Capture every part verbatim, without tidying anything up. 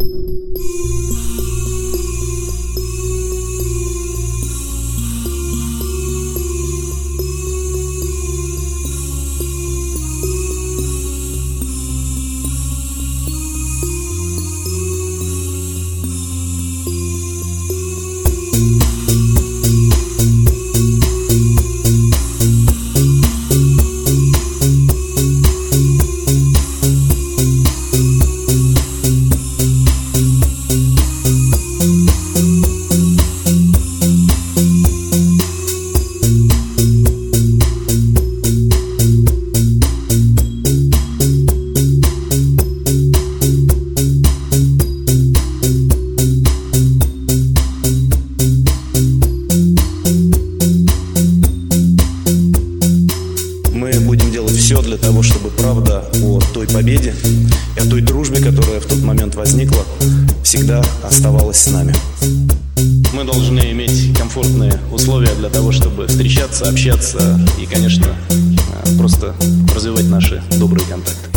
все для того, чтобы правда о той победе и о той дружбе, которая в тот момент возникла, всегда оставалась с нами. Мы должны иметь комфортные условия для того, чтобы встречаться, общаться и, конечно, просто развивать наши добрые контакты.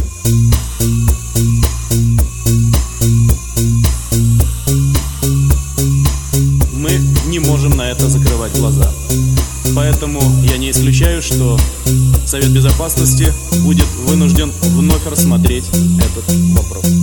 Мы не можем на это закрывать глаза. Поэтому я не исключаю, что Совет Безопасности будет вынужден вновь рассмотреть этот вопрос.